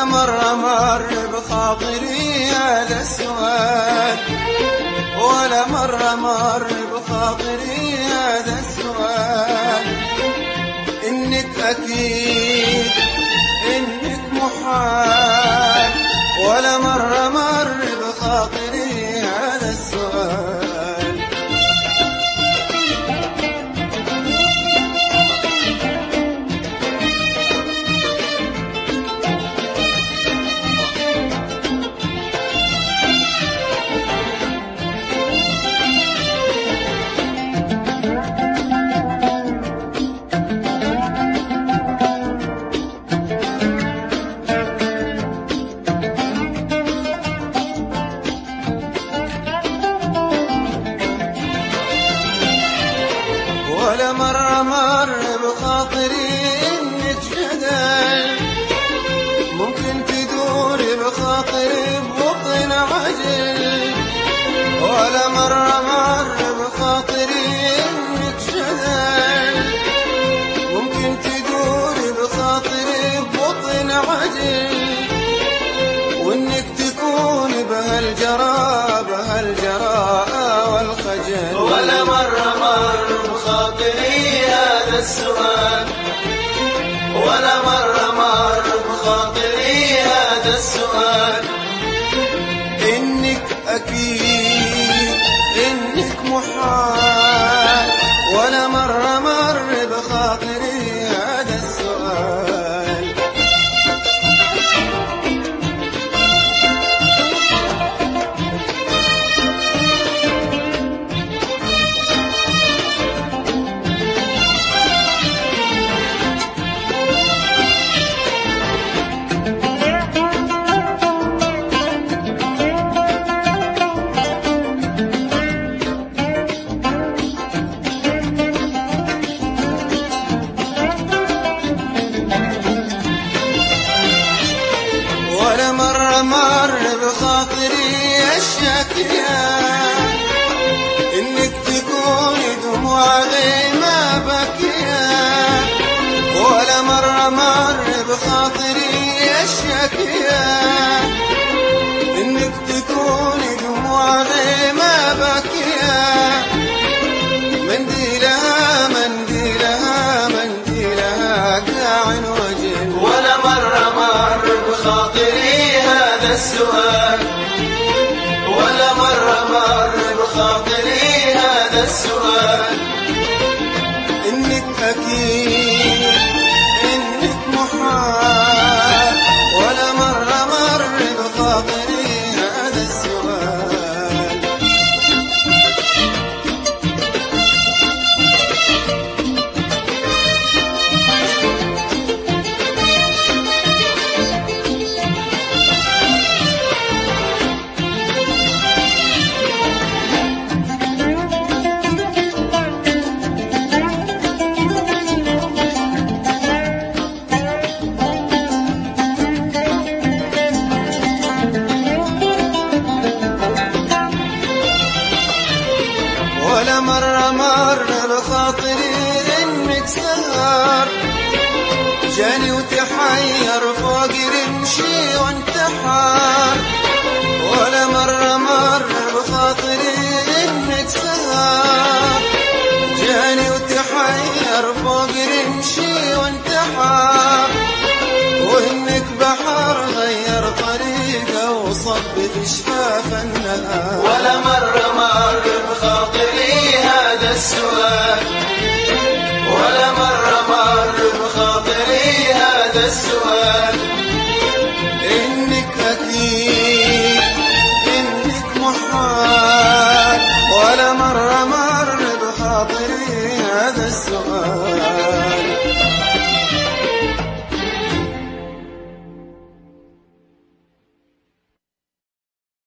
مرة مر بخاطري هذا السؤال، ولا مرة مر بخاطري هذا السؤال، إنك أكيد إنك محال، ولا مرة مر بخاطري هذا السؤال. ولا مرة مر بخاطري إنك جدل، ممكن تدوري بخاطري بوطن عجل. ولا مرة مر بخاطري إنك جدل، ممكن تدوري بخاطري بوطن عجل، وإنك تكون بهالجراءة والخجل. ولا مرة مر بخاطري هذا السؤال، ولا مرة مر بخاطري هذا السؤال، إنك أكيد إنك محال، ولا مرة مر بخاطري هذا السؤال. ولا مرة مر بخاطري الشكية، إنك تكوني دموعي ما بكية. ولا مرة مر بخاطري الشكية، إنك تكوني دموعي ما بكية. منديلها منديلها منديلها كاعن وجل. ولا مرة مر بخاطري هذا السؤال، ولا مرة مر بخاطري هذا السؤال، إنك أكيد إنك محال، ولا مرة مر بخاطري هذا السؤال. ولا مرة مر بخاطري إنك سهر، جاني وتحير فوق رمشي وانتحر. ولا مرة مر بخاطري إنك سهر، جاني وتحير فوق رمشي وانتحر، وإنك بحر غير طريقه وصب في شفاف النهار. ولا مرة مر بخاطري هذا السؤال، ولا مرة مر بخاطري هذا السؤال، إنك أكيد إنك محال، ولا مرة مر بخاطري هذا السؤال.